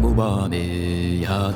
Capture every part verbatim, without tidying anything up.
губами яд.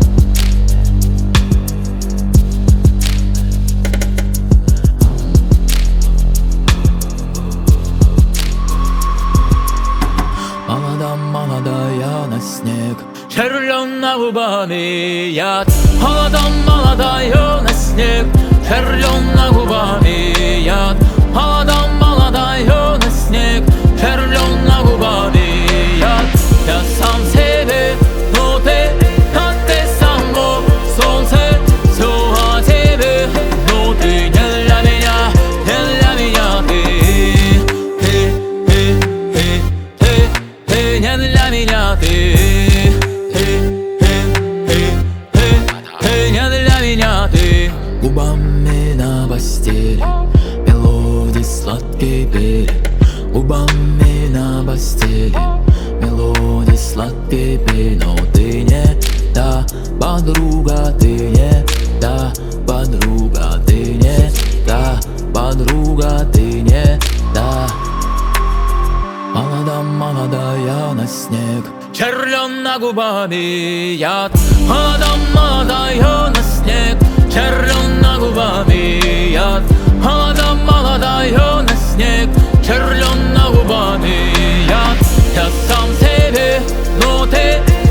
Молода, молодая на снег, червлена губами яд. Молода, молодая на снег, червлена губами яд. Молода, молодая на снег, червлена губами яд. Я сам себе, но ты, а ты само солнце, все о тебе, но ты не для меня, не для меня ты. Ты, ты, ты, ты, ты не для меня ты. Ты, ты, ты, ты, ты не для меня ты. Губами на постели мелодии сладкие пели. Губами на постели мелодии сладкие пели. Но ты не та подруга, ты не та подруга, ты не та подруга, ты не та. Молода, молодая на снег, червлена губами яд. Молода, молодая на снег, червлена губами яд. Молода, молодая на снег, червлена губами яд. Я сам себе, но ты